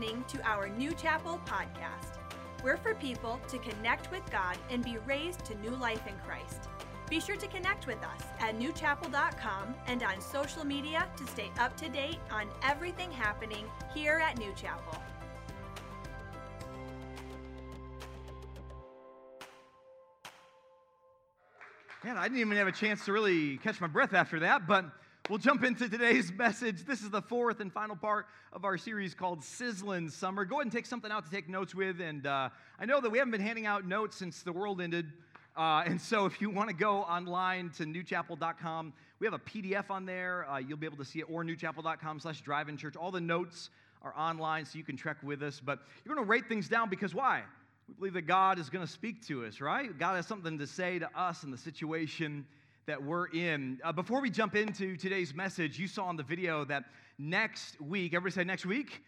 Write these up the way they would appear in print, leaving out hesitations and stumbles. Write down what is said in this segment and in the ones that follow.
listening to our New Chapel podcast. We're for people to connect with God and be raised to new life in Christ. Be sure to connect with us at newchapel.com and on social media to stay up to date on everything happening here at New Chapel. Man, I didn't even have a chance to really catch my breath after that, but we'll jump into today's message. This is the fourth and final part of our series called Sizzling Summer. Go ahead and take something out to take notes with, and I know that we haven't been handing out notes since the world ended, and so if you want to go online to newchapel.com, we have a PDF on there. You'll be able to see it, or newchapel.com/drive-in-church. All the notes are online, so you can trek with us, but you're going to write things down because why? We believe that God is going to speak to us, right? God has something to say to us in the situation that we're in. Before we jump into today's message, you saw in the video that next week, everybody say next week?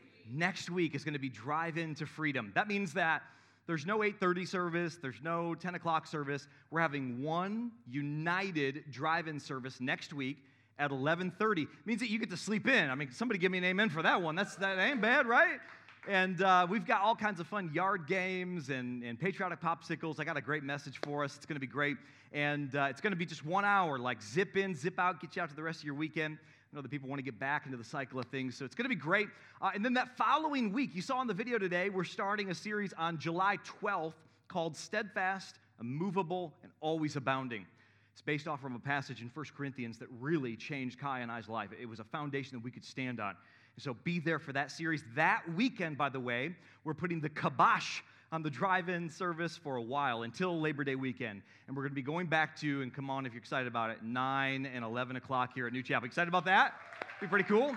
Next week is going to be Drive-In to Freedom. That means that there's no 8:30 service, there's no 10 o'clock service. We're having one united drive-in service next week at 11:30. It means that you get to sleep in. I mean, somebody give me an amen for that one. That ain't bad, right? And we've got all kinds of fun yard games and patriotic popsicles. I got a great message for us. It's going to be great. And it's going to be just 1 hour, like zip in, zip out, get you out to the rest of your weekend. I know that people want to get back into the cycle of things, so it's going to be great. And then that following week, you saw in the video today, we're starting a series on July 12th called Steadfast, Immovable, and Always Abounding. It's based off from a passage in 1 Corinthians that really changed Kai and I's life. It was a foundation that we could stand on. So be there for that series. That weekend, by the way, we're putting the kibosh on the drive-in service for a while until Labor Day weekend. And we're going to be going back to, and come on if you're excited about it, 9 and 11 o'clock here at New Chapel. Excited about that? Be pretty cool.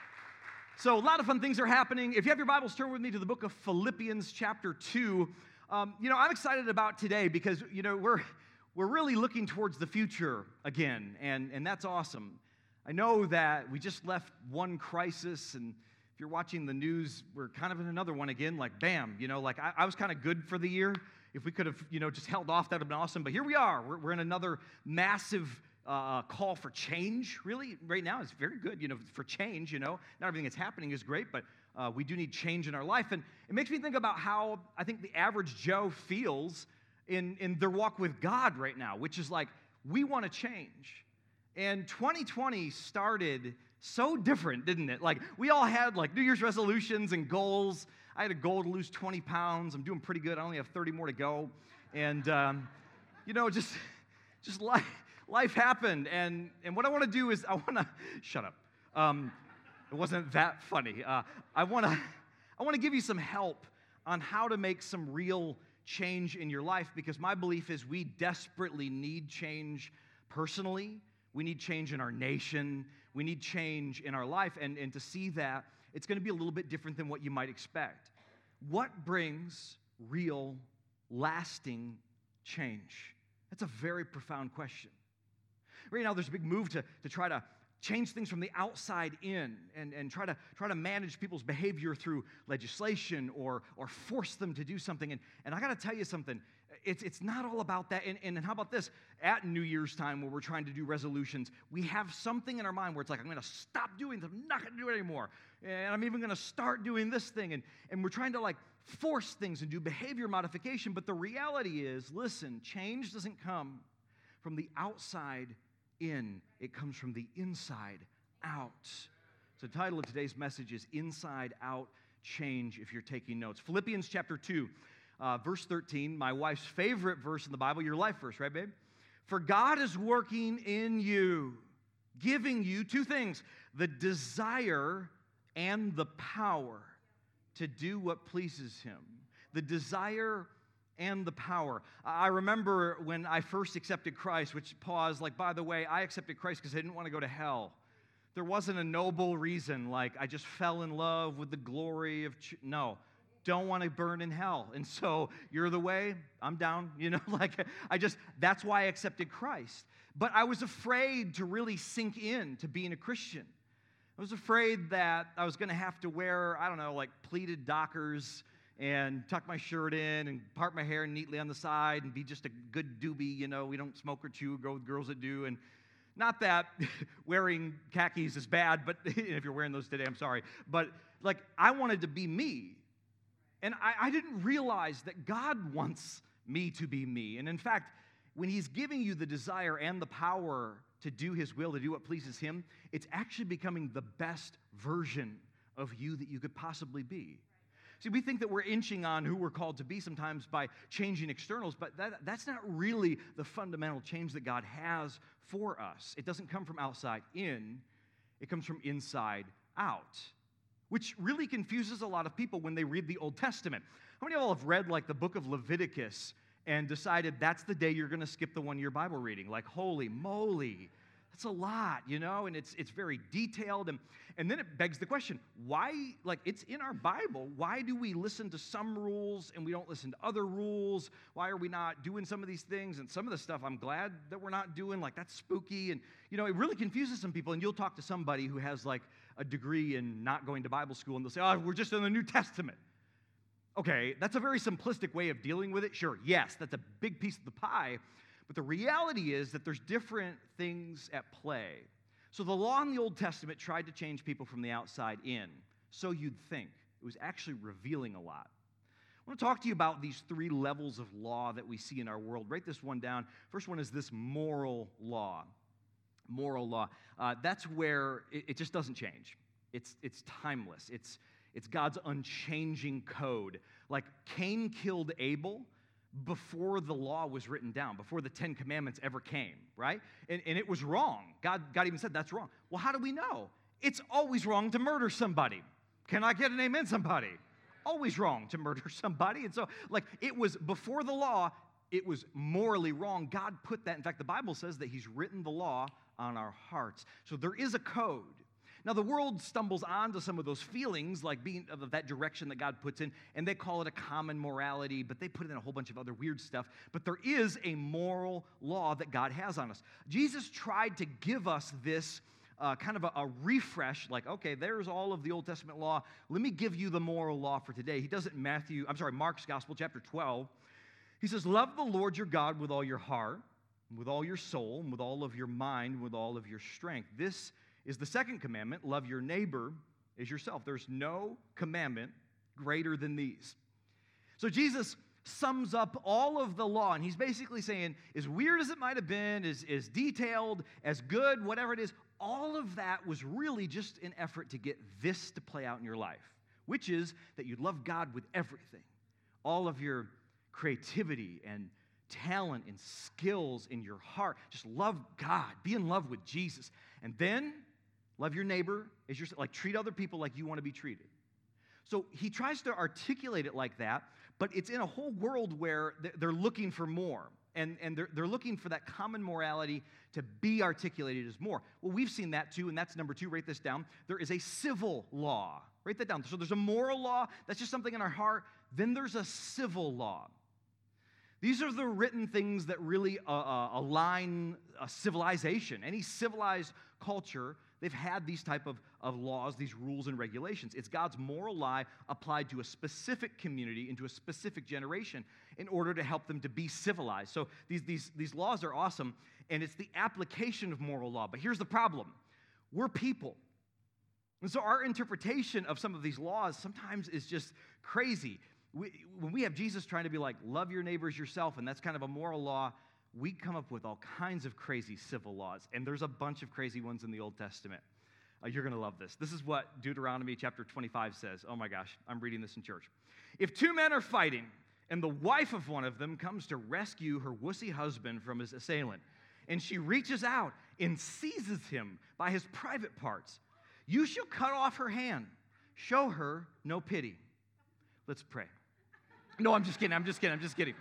So a lot of fun things are happening. If you have your Bibles, turn with me to the book of Philippians chapter 2. I'm excited about today because, we're really looking towards the future again, and that's awesome. I know that we just left one crisis, and if you're watching the news, we're kind of in another one again, like bam, I was kind of good for the year. If we could have, just held off, that would have been awesome. But here we are. We're in another massive call for change, really, right now. It's very good, for change, Not everything that's happening is great, but we do need change in our life. And it makes me think about how I think the average Joe feels in their walk with God right now, which is like, we want to change. And 2020 started so different, didn't it? Like, we all had, New Year's resolutions and goals. I had a goal to lose 20 pounds. I'm doing pretty good. I only have 30 more to go. And, just life happened. And what I want to do is shut up. It wasn't that funny. I want to give you some help on how to make some real change in your life, because my belief is we desperately need change personally. We need change in our nation. We need change in our life. And to see that, it's going to be a little bit different than what you might expect. What brings real, lasting change? That's a very profound question. Right now, there's a big move to try to change things from the outside in and try to manage people's behavior through legislation or force them to do something. And I got to tell you something. It's not all about that. And how about this? At New Year's time, where we're trying to do resolutions, we have something in our mind where it's like, I'm going to stop doing this. I'm not going to do it anymore. And I'm even going to start doing this thing. And we're trying to force things and do behavior modification. But the reality is, listen, change doesn't come from the outside in. It comes from the inside out. So the title of today's message is Inside Out Change, if you're taking notes. Philippians chapter 2. Verse 13, my wife's favorite verse in the Bible, your life verse, right, babe? For God is working in you, giving you two things, the desire and the power to do what pleases Him. The desire and the power. I remember when I first accepted Christ, which paused, by the way, I accepted Christ because I didn't want to go to hell. There wasn't a noble reason, I just fell in love with the glory of, no. Don't want to burn in hell. And so, you're the way, I'm down, that's why I accepted Christ. But I was afraid to really sink in to being a Christian. I was afraid that I was going to have to wear, pleated Dockers and tuck my shirt in and part my hair neatly on the side and be just a good doobie, we don't smoke or chew, go with girls that do. And not that wearing khakis is bad, but if you're wearing those today, I'm sorry. But like I wanted to be me. And I didn't realize that God wants me to be me. And in fact, when he's giving you the desire and the power to do his will, to do what pleases him, it's actually becoming the best version of you that you could possibly be. See, we think that we're inching on who we're called to be sometimes by changing externals, but that's not really the fundamental change that God has for us. It doesn't come from outside in, it comes from inside out, which really confuses a lot of people when they read the Old Testament. How many of y'all have read like the book of Leviticus and decided that's the day you're going to skip the one-year Bible reading? Like, holy moly, that's a lot, you know, and it's very detailed. And then it begs the question, why, like it's in our Bible, why do we listen to some rules and we don't listen to other rules? Why are we not doing some of these things? And some of the stuff I'm glad that we're not doing, like that's spooky. And, you know, it really confuses some people. And you'll talk to somebody who has like a degree in not going to Bible school and they'll say, oh, we're just in the New Testament. Okay, that's a very simplistic way of dealing with it. Sure, yes, that's a big piece of the pie. But the reality is that there's different things at play. So the law in the Old Testament tried to change people from the outside in. So you'd think. It was actually revealing a lot. I want to talk to you about these three levels of law that we see in our world. Write this one down. First one is this moral law. Moral law. That's where it just doesn't change. It's timeless. It's God's unchanging code. Like Cain killed Abel before the law was written down, before the Ten Commandments ever came, right? And it was wrong. God even said that's wrong. Well, how do we know? It's always wrong to murder somebody. Can I get an amen, somebody? Always wrong to murder somebody. And so, like, it was before the law, it was morally wrong. God put that. In fact, the Bible says that he's written the law on our hearts. So there is a code. Now, the world stumbles onto some of those feelings, like being of that direction that God puts in, and they call it a common morality, but they put in a whole bunch of other weird stuff. But there is a moral law that God has on us. Jesus tried to give us this kind of a refresh, like, okay, there's all of the Old Testament law. Let me give you the moral law for today. He does it in Mark's Gospel, chapter 12. He says, love the Lord your God with all your heart, with all your soul, and with all of your mind, with all of your strength. This is the second commandment, love your neighbor as yourself. There's no commandment greater than these. So Jesus sums up all of the law, and he's basically saying, as weird as it might have been, as detailed, as good, whatever it is, all of that was really just an effort to get this to play out in your life, which is that you love God with everything, all of your creativity and talent and skills in your heart. Just love God, be in love with Jesus, and then love your neighbor as yourself, like treat other people like you want to be treated. So he tries to articulate it like that, but it's in a whole world where they're looking for more. And they're looking for that common morality to be articulated as more. Well, we've seen that too, and that's number 2. Write this down. There is a civil law. Write that down. So there's a moral law. That's just something in our heart. Then there's a civil law. These are the written things that really align a civilization. Any civilized culture, they've had these type of laws, these rules and regulations. It's God's moral law applied to a specific community, into a specific generation, in order to help them to be civilized. So these laws are awesome, and it's the application of moral law. But here's the problem. We're people. And so our interpretation of some of these laws sometimes is just crazy. When we have Jesus trying to be like, love your neighbors yourself, and that's kind of a moral law, we come up with all kinds of crazy civil laws, and there's a bunch of crazy ones in the Old Testament. You're going to love this. This is what Deuteronomy chapter 25 says. Oh my gosh, I'm reading this in church. If 2 men are fighting, and the wife of one of them comes to rescue her wussy husband from his assailant, and she reaches out and seizes him by his private parts, you shall cut off her hand. Show her no pity. Let's pray. No, I'm just kidding.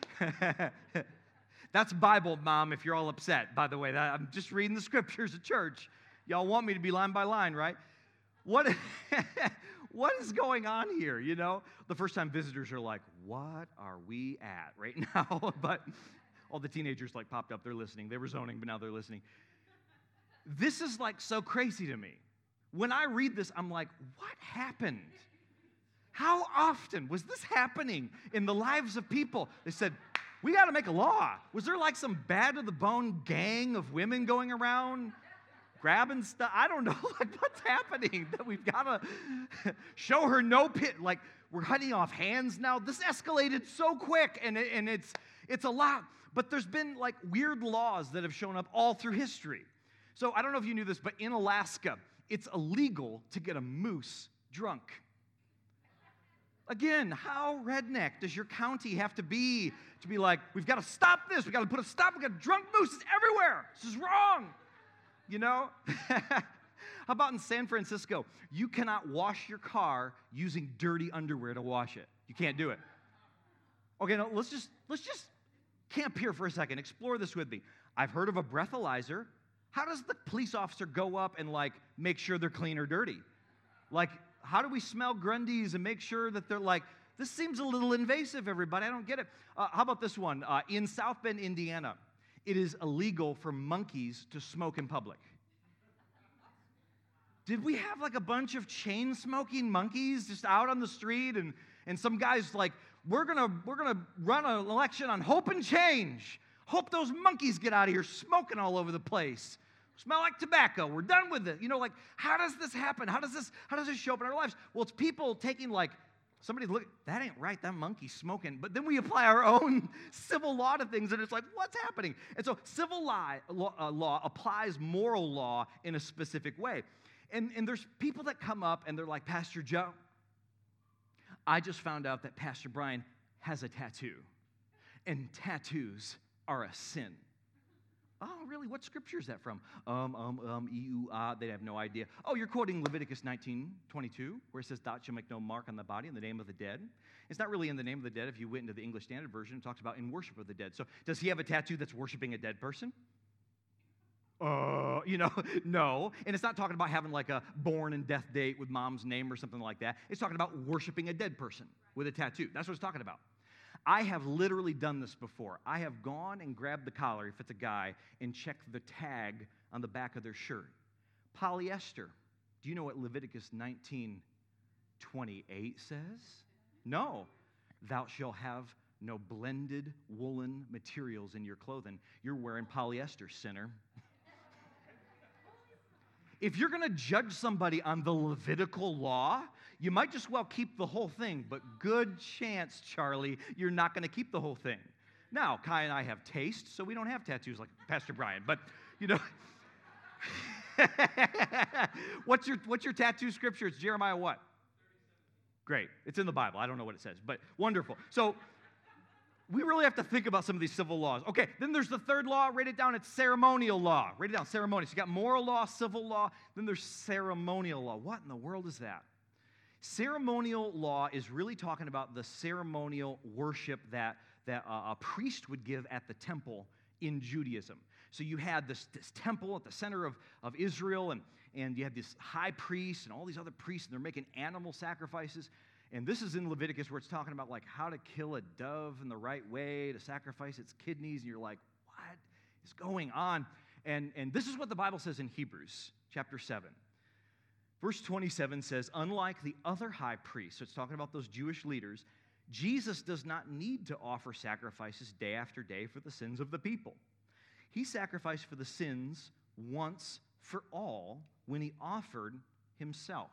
That's Bible, Mom, if you're all upset, by the way. I'm just reading the scriptures at church. Y'all want me to be line by line, right? What is going on here, you know? The first time visitors are like, what are we at right now? But all the teenagers like popped up, they're listening. They were zoning, but now they're listening. This is like so crazy to me. When I read this, I'm like, what happened? How often was this happening in the lives of people? They said, we got to make a law. Was there like some bad to the bone gang of women going around grabbing stuff. I don't know like what's happening that we've got to show her no pit. Like we're cutting off hands now. This escalated so quick, and it's a lot. But there's been like weird laws that have shown up all through history. So I don't know if you knew this, but in Alaska, it's illegal to get a moose drunk. Again, how redneck does your county have to be like, we've got to stop this, we've got to put a stop, we've got drunk mooses everywhere. This is wrong. You know? How about in San Francisco? You cannot wash your car using dirty underwear to wash it. You can't do it. Okay, now let's just camp here for a second. Explore this with me. I've heard of a breathalyzer. How does the police officer go up and like make sure they're clean or dirty? Like, how do we smell Grundies and make sure that they're like, this seems a little invasive, everybody. I don't get it. How about this one? In South Bend, Indiana, it is illegal for monkeys to smoke in public. Did we have like a bunch of chain-smoking monkeys just out on the street and some guys like, we're gonna run an election on hope and change. Hope those monkeys get out of here smoking all over the place. Smell like tobacco. We're done with it. You know, like, how does this happen? How does this show up in our lives? Well, it's people taking like, somebody look, that ain't right, that monkey's smoking. But then we apply our own civil law to things, and it's like, what's happening? And so civil law applies moral law in a specific way. And there's people that come up, and they're like, Pastor Joe, I just found out that Pastor Brian has a tattoo, and tattoos are a sin. Oh, really? What scripture is that from? They have no idea. Oh, you're quoting Leviticus 19:22, where it says, "Thou shalt make no mark on the body in the name of the dead." It's not really in the name of the dead. If you went into the English Standard Version, it talks about in worship of the dead. So does he have a tattoo that's worshiping a dead person? No. And it's not talking about having like a born and death date with mom's name or something like that. It's talking about worshiping a dead person with a tattoo. That's what it's talking about. I have literally done this before. I have gone and grabbed the collar, if it's a guy, and checked the tag on the back of their shirt. Polyester. Do you know what Leviticus 19:28 says? No. Thou shalt have no blended woolen materials in your clothing. You're wearing polyester, sinner. If you're going to judge somebody on the Levitical law, you might just well keep the whole thing, but good chance, Charlie, you're not going to keep the whole thing. Now, Kai and I have taste, so we don't have tattoos like Pastor Brian, but, you know, what's your tattoo scripture? It's Jeremiah what? Great. It's in the Bible. I don't know what it says, but wonderful. So we really have to think about some of these civil laws. Okay, then there's the third law. Write it down. It's ceremonial law. Write it down, ceremonial. So you got moral law, civil law, then there's ceremonial law. What in the world is that? Ceremonial law is really talking about the ceremonial worship that a priest would give at the temple in Judaism. So you had this temple at the center of Israel, and you had this high priest and all these other priests, and they're making animal sacrifices. And this is in Leviticus where it's talking about like how to kill a dove in the right way, to sacrifice its kidneys, and you're like, what is going on? And this is what the Bible says in Hebrews chapter 7. Verse 27 says, unlike the other high priests, so it's talking about those Jewish leaders, Jesus does not need to offer sacrifices day after day for the sins of the people. He sacrificed for the sins once for all when he offered himself.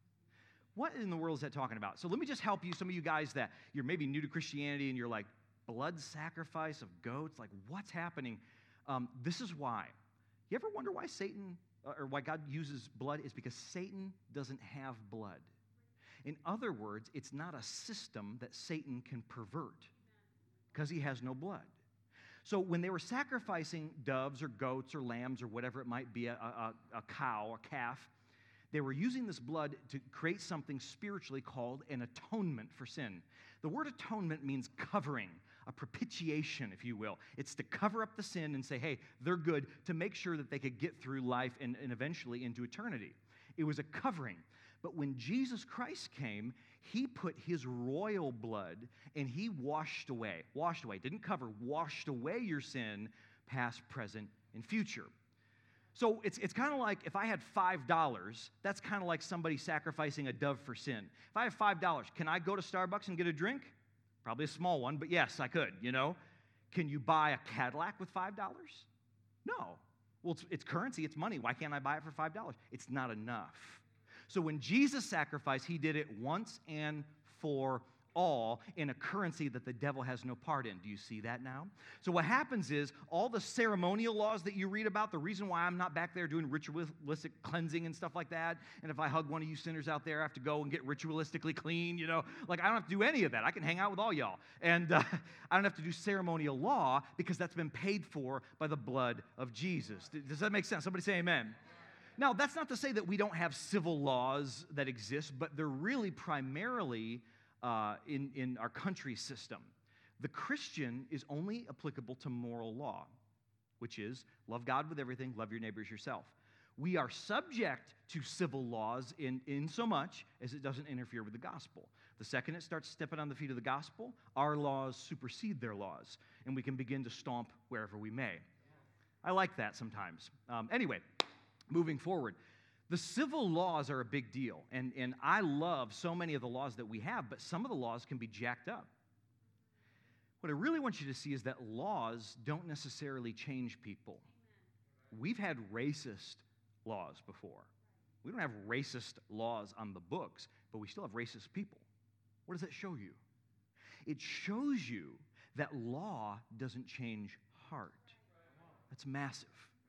What in the world is that talking about? So let me just help you, some of you guys that you're maybe new to Christianity and you're like, blood sacrifice of goats, like what's happening? This is why. You ever wonder why Satan, or why God uses blood? Is because Satan doesn't have blood. In other words, it's not a system that Satan can pervert because he has no blood. So when they were sacrificing doves or goats or lambs or whatever it might be, a cow, a calf, they were using this blood to create something spiritually called an atonement for sin. The word atonement means covering, a propitiation, if you will. It's to cover up the sin and say, hey, they're good, to make sure that they could get through life and eventually into eternity. It was a covering. But when Jesus Christ came, he put his royal blood and he washed away, didn't cover, washed away your sin, past, present, and future. So it's kind of like if I had $5, that's kind of like somebody sacrificing a dove for sin. If I have $5, can I go to Starbucks and get a drink? Probably a small one, but yes, I could, you know. Can you buy a Cadillac with $5? No. Well, it's currency, it's money. Why can't I buy it for $5? It's not enough. So when Jesus sacrificed, he did it once and for all in a currency that the devil has no part in. Do you see that now? So what happens is all the ceremonial laws that you read about, the reason why I'm not back there doing ritualistic cleansing and stuff like that, and if I hug one of you sinners out there, I have to go and get ritualistically clean, like I don't have to do any of that. I can hang out with all y'all. And I don't have to do ceremonial law because that's been paid for by the blood of Jesus. Does that make sense? Somebody say amen. Now, that's not to say that we don't have civil laws that exist, but they're really primarily in our country system. The Christian is only applicable to moral law, which is love God with everything, love your neighbors yourself. We are subject to civil laws in so much as it doesn't interfere with the gospel. The second it starts stepping on the feet of the gospel, our laws supersede their laws, and we can begin to stomp wherever we may. I like that sometimes. Anyway, moving forward. The civil laws are a big deal, and I love so many of the laws that we have, but some of the laws can be jacked up. What I really want you to see is that laws don't necessarily change people. We've had racist laws before. We don't have racist laws on the books, but we still have racist people. What does that show you? It shows you that law doesn't change heart. That's massive.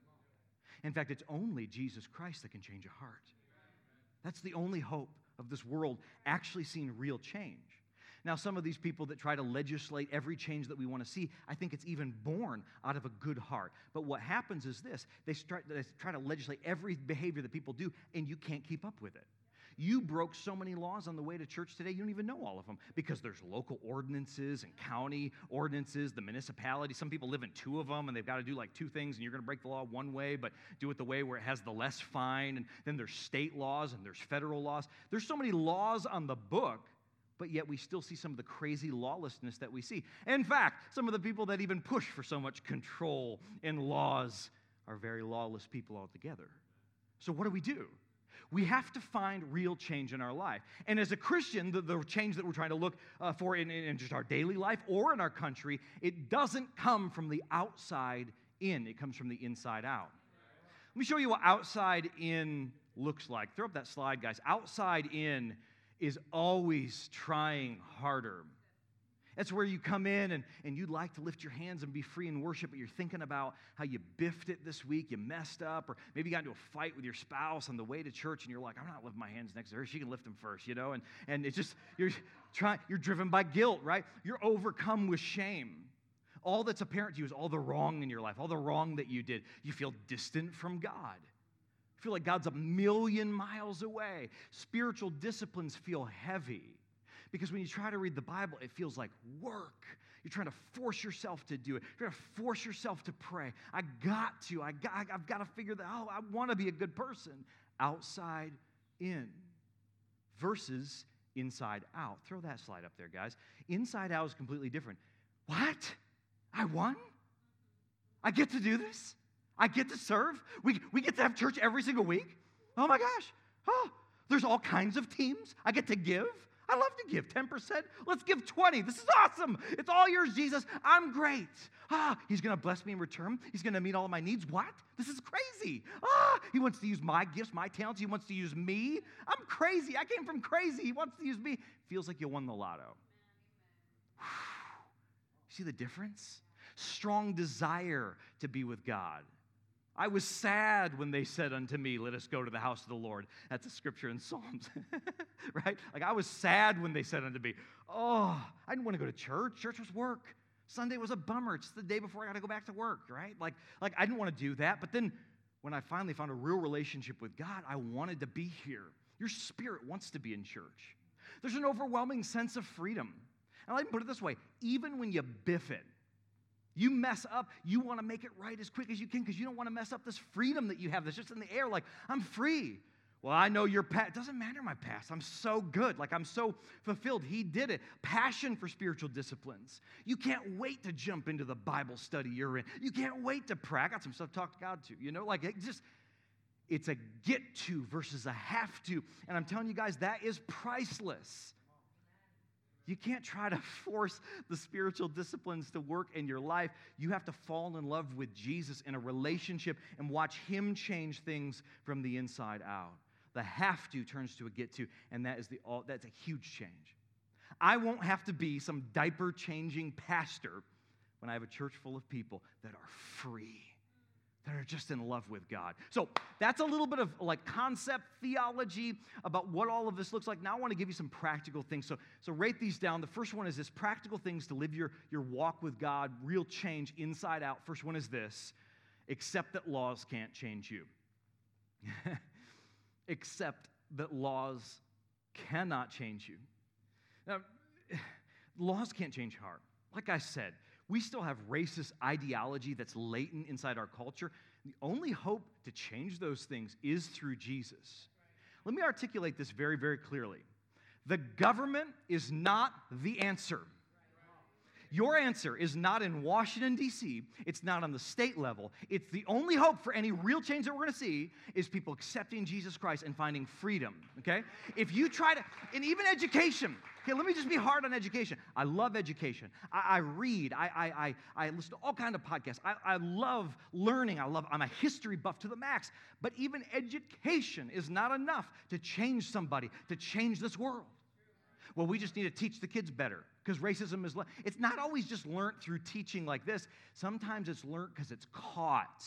In fact, it's only Jesus Christ that can change a heart. That's the only hope of this world actually seeing real change. Now, some of these people that try to legislate every change that we want to see, I think it's even born out of a good heart. But what happens is this: they try to legislate every behavior that people do, and you can't keep up with it. You broke so many laws on the way to church today, you don't even know all of them because there's local ordinances and county ordinances, the municipality. Some people live in two of them, and they've got to do like two things, and you're going to break the law one way, but do it the way where it has the less fine. And then there's state laws, and there's federal laws. There's so many laws on the book, but yet we still see some of the crazy lawlessness that we see. In fact, some of the people that even push for so much control and laws are very lawless people altogether. So what do? We have to find real change in our life. And as a Christian, the change that we're trying to look for in just our daily life or in our country, it doesn't come from the outside in. It comes from the inside out. Let me show you what outside in looks like. Throw up that slide, guys. Outside in is always trying harder. That's where you come in and you'd like to lift your hands and be free in worship, but you're thinking about how you biffed it this week, you messed up, or maybe you got into a fight with your spouse on the way to church, and you're like, I'm not lifting my hands next to her. She can lift them first, and it's just, you're driven by guilt, right? You're overcome with shame. All that's apparent to you is all the wrong in your life, all the wrong that you did. You feel distant from God. You feel like God's a million miles away. Spiritual disciplines feel heavy. Because when you try to read the Bible, it feels like work. You're trying to force yourself to do it. You're trying to force yourself to pray. I've got to figure that out. I want to be a good person. Outside in versus inside out. Throw that slide up there, guys. Inside out is completely different. What? I won? I get to do this? I get to serve? We get to have church every single week? Oh my gosh. Oh, there's all kinds of teams. I get to give. I love to give 10%. Let's give 20. This is awesome. It's all yours, Jesus. I'm great. He's going to bless me in return. He's going to meet all of my needs. What? This is crazy. He wants to use my gifts, my talents. He wants to use me. I'm crazy. I came from crazy. He wants to use me. Feels like you won the lotto. See the difference? Strong desire to be with God. I was sad when they said unto me, let us go to the house of the Lord. That's a scripture in Psalms, right? Like I was sad when they said unto me, I didn't want to go to church. Church was work. Sunday was a bummer. It's the day before I got to go back to work, right? Like I didn't want to do that. But then when I finally found a real relationship with God, I wanted to be here. Your spirit wants to be in church. There's an overwhelming sense of freedom. And I'll even put it this way. Even when you biff it, you mess up, you want to make it right as quick as you can because you don't want to mess up this freedom that you have that's just in the air. Like, I'm free. Well, I know your past. It doesn't matter my past. I'm so good. Like, I'm so fulfilled. He did it. Passion for spiritual disciplines. You can't wait to jump into the Bible study you're in. You can't wait to pray. I got some stuff to talk to God to. Like, it's a get to versus a have to. And I'm telling you guys, that is priceless. You can't try to force the spiritual disciplines to work in your life. You have to fall in love with Jesus in a relationship and watch him change things from the inside out. The have to turns to a get to, and that's a huge change. I won't have to be some diaper-changing pastor when I have a church full of people that are free, that are just in love with God. So that's a little bit of like concept theology about what all of this looks like. Now I want to give you some practical things. So write these down. The first one is this: practical things to live your walk with God, real change inside out. First one is this: accept that laws can't change you. Accept that laws cannot change you. Now, laws can't change your heart. Like I said, we still have racist ideology that's latent inside our culture. The only hope to change those things is through Jesus. Let me articulate this very, very clearly. The government is not the answer. Your answer is not in Washington, D.C. It's not on the state level. It's the only hope for any real change that we're going to see is people accepting Jesus Christ and finding freedom, okay? If you try to, and even education, okay, let me just be hard on education. I love education. I read. I listen to all kinds of podcasts. I love learning. I'm a history buff to the max. But even education is not enough to change somebody, to change this world. Well, we just need to teach the kids better because racism is, it's not always just learned through teaching like this. Sometimes it's learned because it's caught.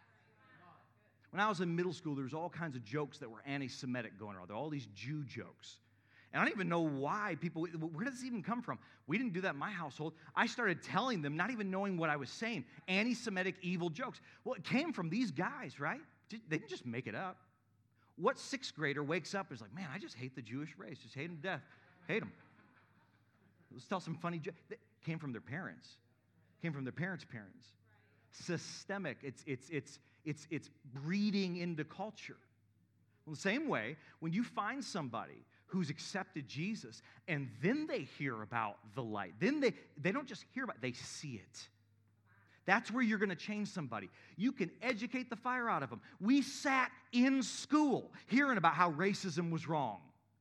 When I was in middle school, there was all kinds of jokes that were anti-Semitic going around. There were all these Jew jokes. And I don't even know why people, where does this even come from? We didn't do that in my household. I started telling them, not even knowing what I was saying, anti-Semitic evil jokes. Well, it came from these guys, right? They didn't just make it up. What sixth grader wakes up and is like, man, I just hate the Jewish race, just hate them to death. Hate them. Let's tell some funny jokes. That came from their parents. Came from their parents' parents. Systemic. It's breeding into culture. Well, the same way, when you find somebody who's accepted Jesus and then they hear about the light, then they don't just hear about it, they see it. That's where you're going to change somebody. You can educate the fire out of them. We sat in school hearing about how racism was wrong.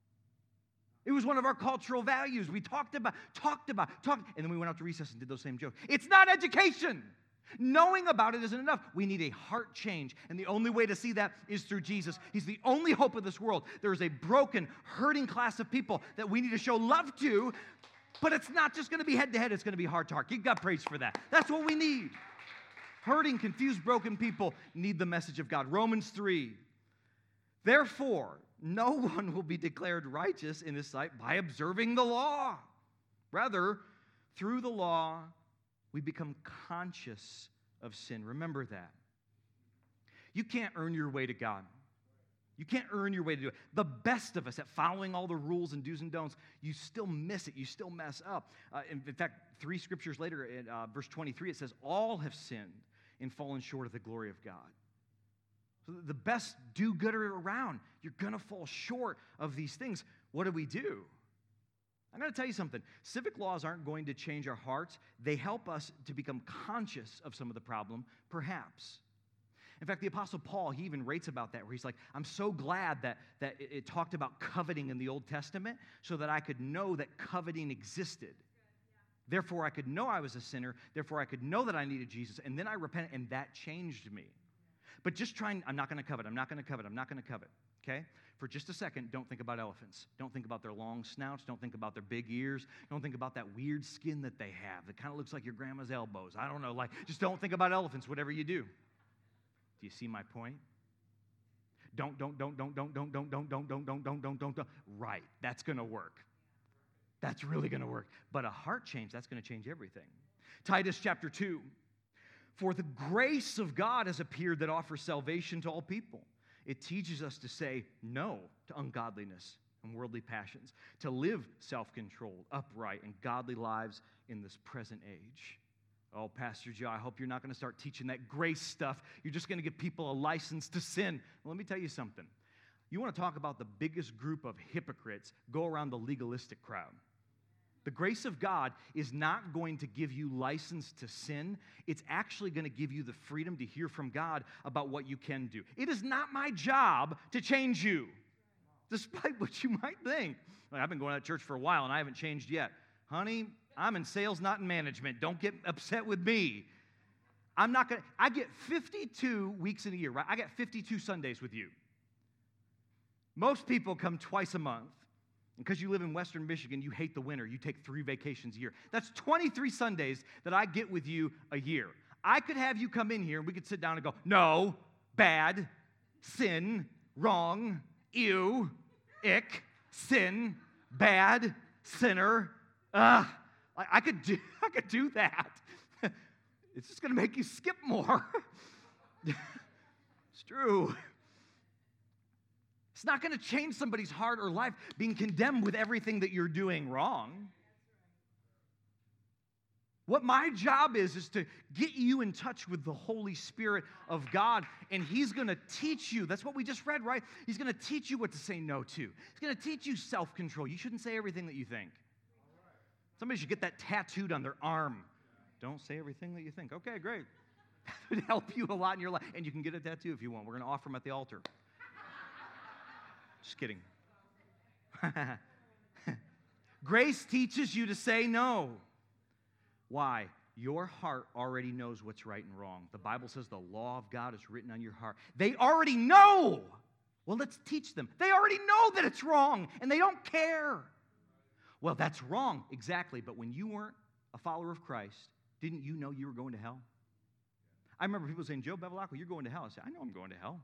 It was one of our cultural values. We talked about, and then we went out to recess and did those same jokes. It's not education. Knowing about it isn't enough. We need a heart change, and the only way to see that is through Jesus. He's the only hope of this world. There is a broken, hurting class of people that we need to show love to, but it's not just going to be head-to-head. It's going to be heart-to-heart. Give God praise for that. That's what we need. Hurting, confused, broken people need the message of God. Romans 3. Therefore, no one will be declared righteous in his sight by observing the law. Rather, through the law, we become conscious of sin. Remember that. You can't earn your way to God. You can't earn your way to do it. The best of us at following all the rules and do's and don'ts, you still miss it. You still mess up. In fact, 3 scriptures later, in verse 23, it says, all have sinned and fallen short of the glory of God. So the best do-gooder around, you're going to fall short of these things. What do? I'm going to tell you something. Civic laws aren't going to change our hearts. They help us to become conscious of some of the problem, perhaps. In fact, the Apostle Paul, he even writes about that, where he's like, I'm so glad that it talked about coveting in the Old Testament so that I could know that coveting existed. Therefore, I could know I was a sinner. Therefore, I could know that I needed Jesus. And then I repented, and that changed me. But just I'm not going to covet, okay? For just a second, don't think about elephants. Don't think about their long snouts. Don't think about their big ears. Don't think about that weird skin that they have that kind of looks like your grandma's elbows. I don't know, just don't think about elephants, whatever you do. Do you see my point? Don't. Right, that's going to work. That's really going to work. But a heart change, that's going to change everything. Titus chapter 2. For the grace of God has appeared that offers salvation to all people. It teaches us to say no to ungodliness and worldly passions, to live self-controlled, upright, and godly lives in this present age. Oh, Pastor Joe, I hope you're not going to start teaching that grace stuff. You're just going to give people a license to sin. Well, let me tell you something. You want to talk about the biggest group of hypocrites, go around the legalistic crowd. The grace of God is not going to give you license to sin. It's actually going to give you the freedom to hear from God about what you can do. It is not my job to change you, despite what you might think. I've been going to church for a while and I haven't changed yet. Honey, I'm in sales, not in management. Don't get upset with me. I get 52 weeks in a year, right? I get 52 Sundays with you. Most people come twice a month. Because you live in Western Michigan, you hate the winter. You take 3 vacations a year. That's 23 Sundays that I get with you a year. I could have you come in here and we could sit down and go, no, bad, sin, wrong, ew, ick, sin, bad, sinner. I could do that. It's just going to make you skip more. It's true. It's not going to change somebody's heart or life being condemned with everything that you're doing wrong. What my job is to get you in touch with the Holy Spirit of God, and He's going to teach you. That's what we just read, right? He's going to teach you what to say no to. He's going to teach you self-control. You shouldn't say everything that you think. Somebody should get that tattooed on their arm. Don't say everything that you think. Okay, great. That would help you a lot in your life. And you can get a tattoo if you want. We're going to offer them at the altar. Just kidding. Grace teaches you to say no. Why? Your heart already knows what's right and wrong. The Bible says the law of God is written on your heart. They already know. Well, let's teach them. They already know that it's wrong, and they don't care. Well, that's wrong. Exactly. But when you weren't a follower of Christ, didn't you know you were going to hell? I remember people saying, Joe Bevilacqua, you're going to hell. I said, I know I'm going to hell.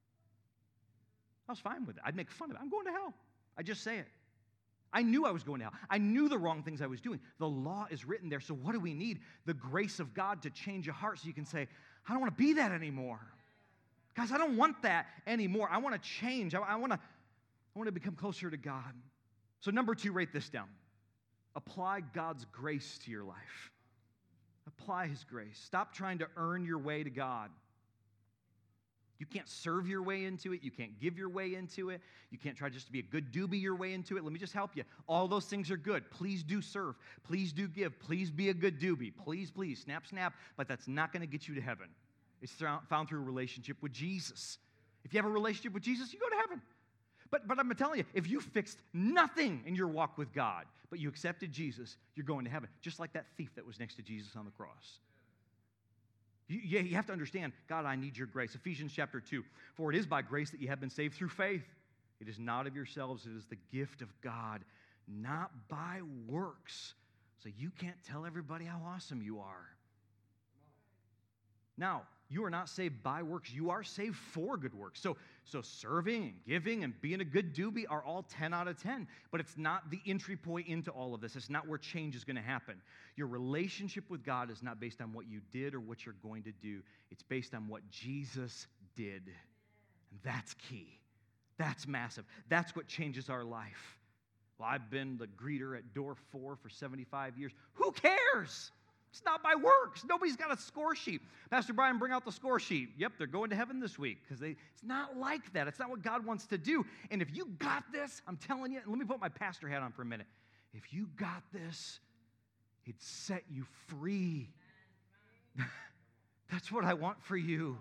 I was fine with it. I'd make fun of it. I'm going to hell. I just say it. I knew I was going to hell. I knew the wrong things I was doing. The law is written there. So what do we need? The grace of God to change your heart so you can say, I don't want to be that anymore. Guys, I don't want that anymore. I want to change. I want to become closer to God. So number 2, write this down. Apply God's grace to your life. Apply His grace. Stop trying to earn your way to God. You can't serve your way into it. You can't give your way into it. You can't try just to be a good doobie your way into it. Let me just help you. All those things are good. Please do serve. Please do give. Please be a good doobie. Please, please. Snap, snap. But that's not going to get you to heaven. It's found through a relationship with Jesus. If you have a relationship with Jesus, you go to heaven. But I'm telling you, if you fixed nothing in your walk with God, but you accepted Jesus, you're going to heaven. Just like that thief that was next to Jesus on the cross. You have to understand, God, I need your grace. Ephesians chapter 2, for it is by grace that you have been saved through faith. It is not of yourselves, it is the gift of God, not by works. So you can't tell everybody how awesome you are. Now, you are not saved by works. You are saved for good works. So serving and giving and being a good doobie are all 10 out of 10. But it's not the entry point into all of this. It's not where change is going to happen. Your relationship with God is not based on what you did or what you're going to do. It's based on what Jesus did. And that's key. That's massive. That's what changes our life. Well, I've been the greeter at door 4 for 75 years. Who cares? It's not by works. Nobody's got a score sheet. Pastor Brian, bring out the score sheet. Yep, they're going to heaven this week because it's not like that. It's not what God wants to do. And if you got this, I'm telling you, and let me put my pastor hat on for a minute. If you got this, it'd set you free. That's what I want for you.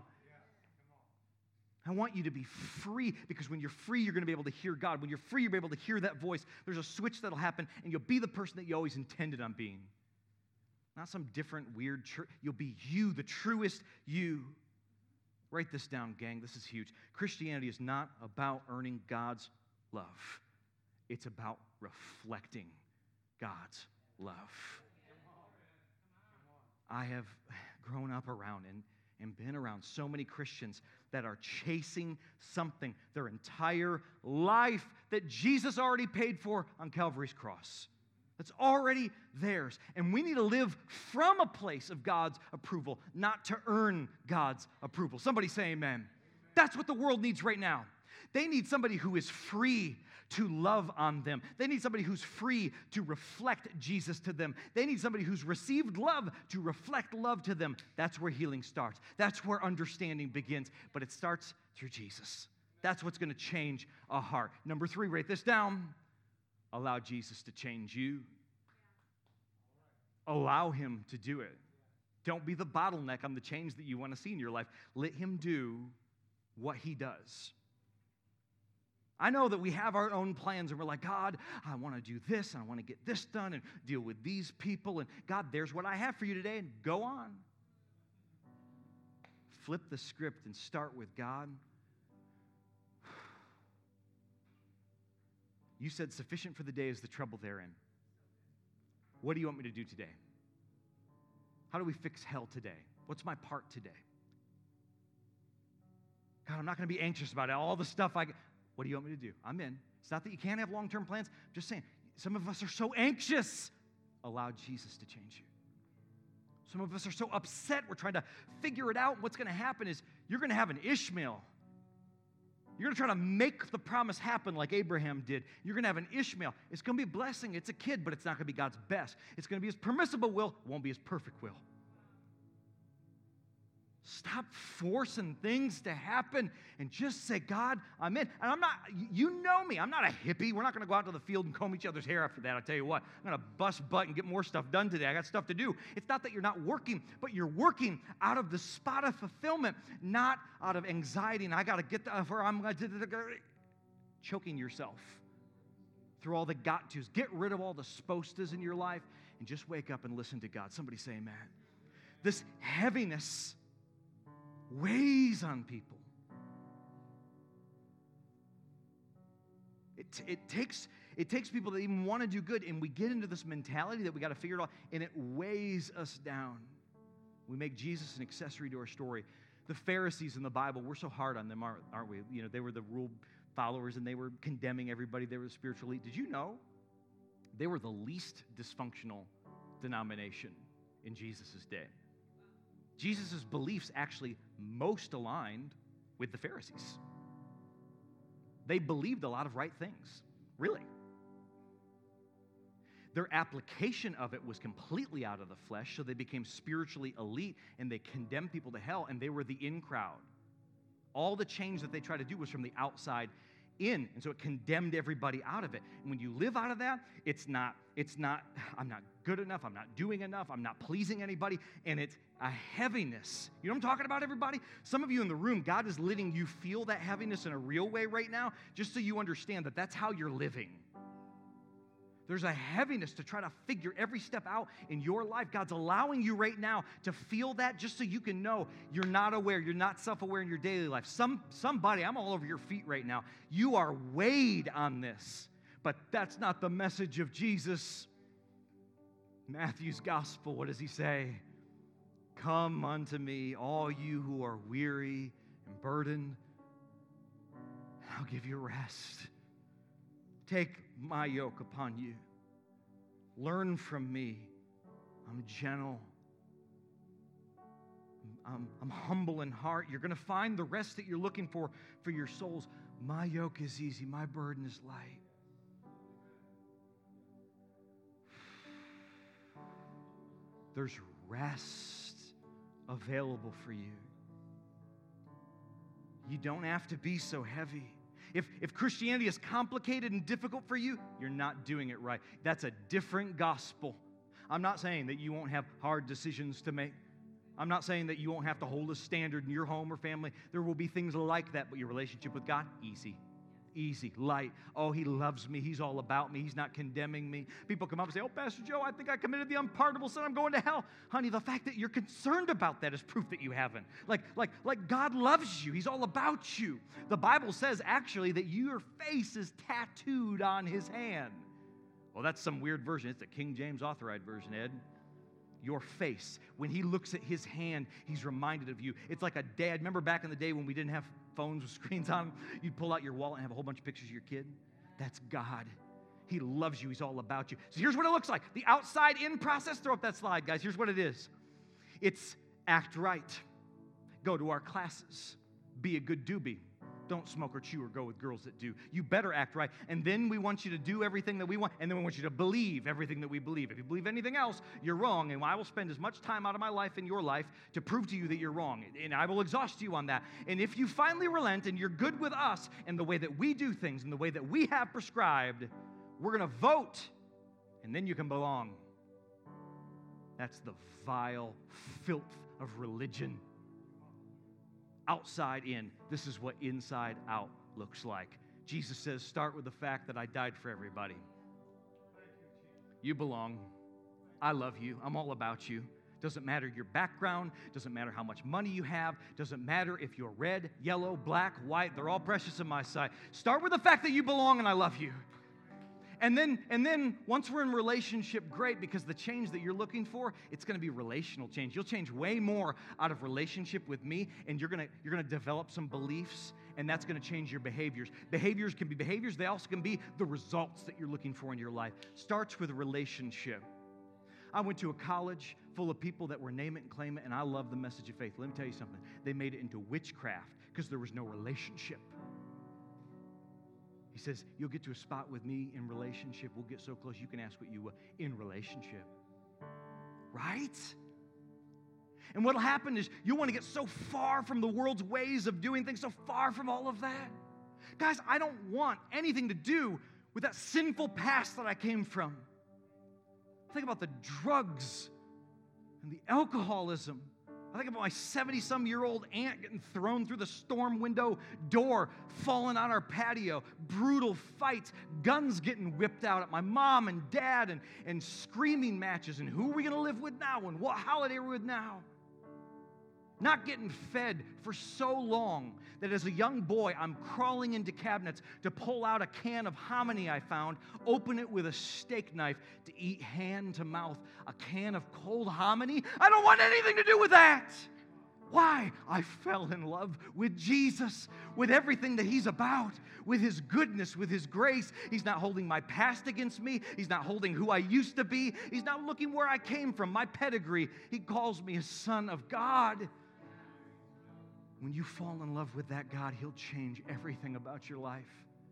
I want you to be free because when you're free, you're going to be able to hear God. When you're free, you'll be able to hear that voice. There's a switch that'll happen, and you'll be the person that you always intended on being. Not some different, weird church. You'll be you, the truest you. Write this down, gang. This is huge. Christianity is not about earning God's love. It's about reflecting God's love. I have grown up around and been around so many Christians that are chasing something their entire life that Jesus already paid for on Calvary's cross. That's already theirs. And we need to live from a place of God's approval, not to earn God's approval. Somebody say amen. That's what the world needs right now. They need somebody who is free to love on them. They need somebody who's free to reflect Jesus to them. They need somebody who's received love to reflect love to them. That's where healing starts. That's where understanding begins. But it starts through Jesus. That's what's going to change a heart. Number 3, write this down. Allow Jesus to change you. Allow Him to do it. Don't be the bottleneck on the change that you want to see in your life. Let Him do what He does. I know that we have our own plans and we're like, God, I want to do this and I want to get this done and deal with these people. And God, there's what I have for you today, and go on. Flip the script and start with God. You said sufficient for the day is the trouble therein. What do you want me to do today? How do we fix hell today? What's my part today? God, I'm not going to be anxious about it. All the stuff what do you want me to do? I'm in. It's not that you can't have long-term plans. I'm just saying, some of us are so anxious. Allow Jesus to change you. Some of us are so upset. We're trying to figure it out. What's going to happen is you're going to have an Ishmael. You're going to try to make the promise happen like Abraham did. You're going to have an Ishmael. It's going to be a blessing. It's a kid, but it's not going to be God's best. It's going to be his permissible will. It won't be his perfect will. Stop forcing things to happen and just say, God, I'm in. And I'm not, you know me, I'm not a hippie. We're not going to go out to the field and comb each other's hair after that. I'll tell you what, I'm going to bust butt and get more stuff done today. I got stuff to do. It's not that you're not working, but you're working out of the spot of fulfillment, not out of anxiety. And I got to get where I'm choking yourself through all the got tos. Get rid of all the supposed tos in your life and just wake up and listen to God. Somebody say amen. This heaviness weighs on people. It takes people that even want to do good, and we get into this mentality that we got to figure it out, and it weighs us down. We make Jesus an accessory to our story. The Pharisees in the Bible, we're so hard on them, aren't we? You know, they were the rule followers, and they were condemning everybody. They were the spiritual elite. Did you know they were the least dysfunctional denomination in Jesus' day? Jesus' beliefs actually most aligned with the Pharisees. They believed a lot of right things, really. Their application of it was completely out of the flesh, so they became spiritually elite, and they condemned people to hell, and they were the in crowd. All the change that they tried to do was from the outside in, and so it condemned everybody out of it. And when you live out of that, it's not, I'm not good enough, I'm not doing enough, I'm not pleasing anybody, and it's a heaviness. You know what I'm talking about, everybody? Some of you in the room, God is letting you feel that heaviness in a real way right now, just so you understand that that's how you're living. There's a heaviness to try to figure every step out in your life. God's allowing you right now to feel that just so you can know you're not aware, you're not self-aware in your daily life. Somebody, I'm all over your feet right now. You are weighed on this, but that's not the message of Jesus. Matthew's gospel, what does he say? Come unto me, all you who are weary and burdened, and I'll give you rest. Take my yoke upon you. Learn from me. I'm gentle. I'm humble in heart. You're going to find the rest that you're looking for your souls. My yoke is easy. My burden is light. There's rest available for you. You don't have to be so heavy. If Christianity is complicated and difficult for you, you're not doing it right. That's a different gospel. I'm not saying that you won't have hard decisions to make. I'm not saying that you won't have to hold a standard in your home or family. There will be things like that, but your relationship with God, easy. Easy, light. Oh, he loves me. He's all about me. He's not condemning me. People come up and say, oh, Pastor Joe, I think I committed the unpardonable sin. I'm going to hell. Honey, the fact that you're concerned about that is proof that you haven't. Like God loves you. He's all about you. The Bible says, actually, that your face is tattooed on his hand. Well, that's some weird version. It's the King James Authorized version, Ed. Your face. When he looks at his hand, he's reminded of you. It's like a dad. Remember back in the day when we didn't have phones with screens on them? You'd pull out your wallet and have a whole bunch of pictures of your kid. That's God. He loves you. He's all about you. So here's what it looks like. The outside-in process. Throw up that slide, guys. Here's what it is. It's act right. Go to our classes. Be a good doobie. Don't smoke or chew or go with girls that do. You better act right. And then we want you to do everything that we want. And then we want you to believe everything that we believe. If you believe anything else, you're wrong. And I will spend as much time out of my life in your life to prove to you that you're wrong. And I will exhaust you on that. And if you finally relent and you're good with us and the way that we do things and the way that we have prescribed, we're going to vote. And then you can belong. That's the vile filth of religion. Outside in. This is what inside out looks like. Jesus says, start with the fact that I died for everybody. You belong. I love you. I'm all about you. Doesn't matter your background. Doesn't matter how much money you have. Doesn't matter if you're red, yellow, black, white. They're all precious in my sight. Start with the fact that you belong and I love you. And then once we're in relationship, great, because the change that you're looking for, it's going to be relational change. You'll change way more out of relationship with me, and you're going to develop some beliefs, and that's going to change your behaviors. Behaviors can be behaviors. They also can be the results that you're looking for in your life. Starts with a relationship. I went to a college full of people that were name it and claim it, and I love the message of faith. Let me tell you something. They made it into witchcraft because there was no relationship. He says, you'll get to a spot with me in relationship. We'll get so close you can ask what you will in relationship. Right? And what'll happen is you'll want to get so far from the world's ways of doing things, so far from all of that. Guys, I don't want anything to do with that sinful past that I came from. Think about the drugs and the alcoholism. I think about my 70-some-year-old aunt getting thrown through the storm window door, falling on our patio, brutal fights, guns getting whipped out at my mom and dad, and screaming matches, and who are we going to live with now, and what holiday are we with now? Not getting fed for so long that as a young boy, I'm crawling into cabinets to pull out a can of hominy I found, open it with a steak knife to eat hand to mouth a can of cold hominy. I don't want anything to do with that. Why? I fell in love with Jesus, with everything that He's about, with His goodness, with His grace. He's not holding my past against me. He's not holding who I used to be. He's not looking where I came from, my pedigree. He calls me a son of God. When you fall in love with that God, He'll change everything about your life.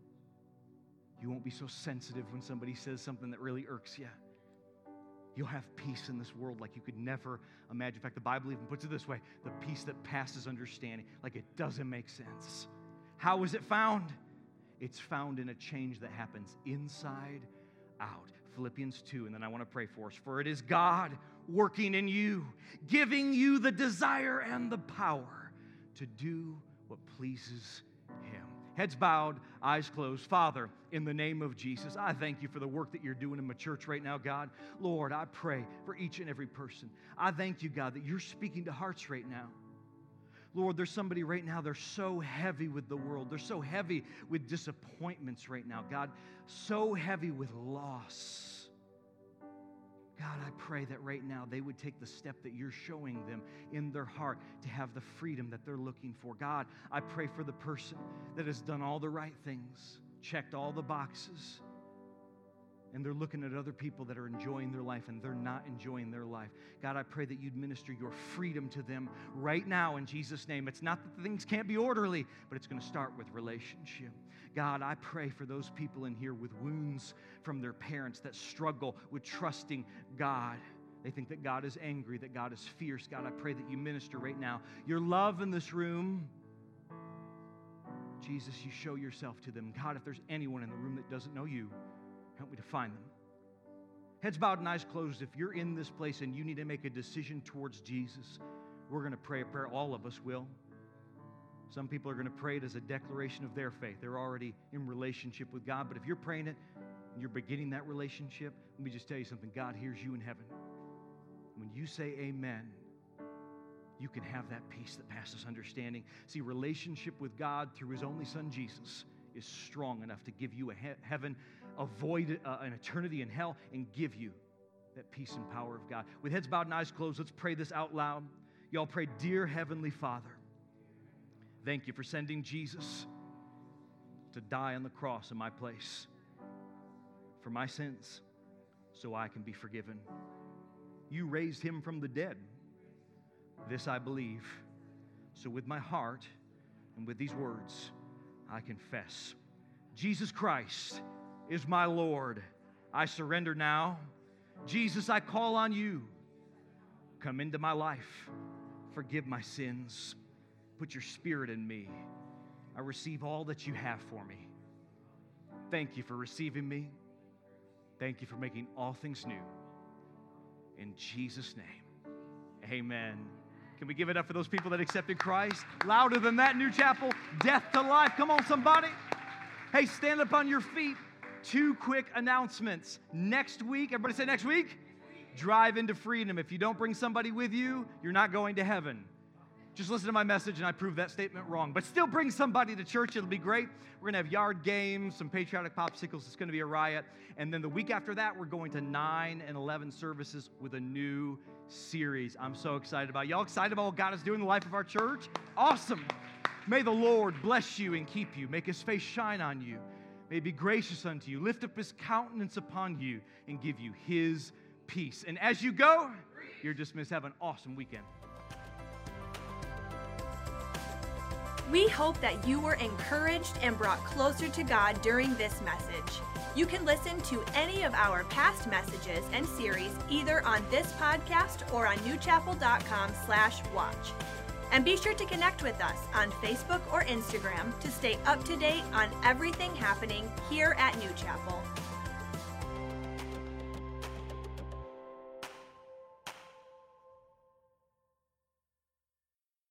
You won't be so sensitive when somebody says something that really irks you. You'll have peace in this world like you could never imagine. In fact, the Bible even puts it this way, the peace that passes understanding, like it doesn't make sense. How is it found? It's found in a change that happens inside out. Philippians 2, and then I want to pray for us. For it is God working in you, giving you the desire and the power to do what pleases Him. Heads bowed, eyes closed. Father, in the name of Jesus, I thank You for the work that You're doing in my church right now, God. Lord, I pray for each and every person. I thank You, God, that You're speaking to hearts right now. Lord, there's somebody right now, they're so heavy with the world. They're so heavy with disappointments right now, God. So heavy with loss. God, I pray that right now they would take the step that You're showing them in their heart to have the freedom that they're looking for. God, I pray for the person that has done all the right things, checked all the boxes, and they're looking at other people that are enjoying their life and they're not enjoying their life. God, I pray that You'd minister Your freedom to them right now in Jesus' name. It's not that things can't be orderly, but it's going to start with relationship. God, I pray for those people in here with wounds from their parents that struggle with trusting God. They think that God is angry, that God is fierce. God, I pray that You minister right now Your love in this room. Jesus, You show Yourself to them. God, if there's anyone in the room that doesn't know You, help me to find them. Heads bowed and eyes closed. If you're in this place and you need to make a decision towards Jesus, we're going to pray a prayer. All of us will. Some people are going to pray it as a declaration of their faith. They're already in relationship with God. But if you're praying it and you're beginning that relationship, let me just tell you something. God hears you in heaven. When you say amen, you can have that peace that passes understanding. See, relationship with God through His only Son, Jesus, is strong enough to give you a heaven, avoid an eternity in hell, and give you that peace and power of God. With heads bowed and eyes closed, let's pray this out loud. Y'all pray, Dear Heavenly Father, thank You for sending Jesus to die on the cross in my place for my sins so I can be forgiven. You raised Him from the dead. This I believe. So with my heart and with these words, I confess Jesus Christ is my Lord. I surrender now. Jesus, I call on You. Come into my life. Forgive my sins. Put Your Spirit in me. I receive all that You have for me. Thank You for receiving me. Thank You for making all things new. In Jesus' name, amen. Can we give it up for those people that accepted Christ? Louder than that, New Chapel, death to life. Come on, somebody. Hey, stand up on your feet. 2 quick announcements. Next week, everybody say next week? Drive into freedom. If you don't bring somebody with you, you're not going to heaven. Just listen to my message and I prove that statement wrong. But still bring somebody to church. It'll be great. We're going to have yard games, some patriotic popsicles. It's going to be a riot. And then the week after that, we're going to 9 and 11 services with a new series I'm so excited about. Y'all excited about what God is doing in the life of our church? Awesome. May the Lord bless you and keep you. Make his face shine on you. May he be gracious unto you. Lift up his countenance upon you and give you his peace. And as you go, you're dismissed. Have an awesome weekend. We hope that you were encouraged and brought closer to God during this message. You can listen to any of our past messages and series either on this podcast or on newchapel.com/watch. And be sure to connect with us on Facebook or Instagram to stay up to date on everything happening here at New Chapel.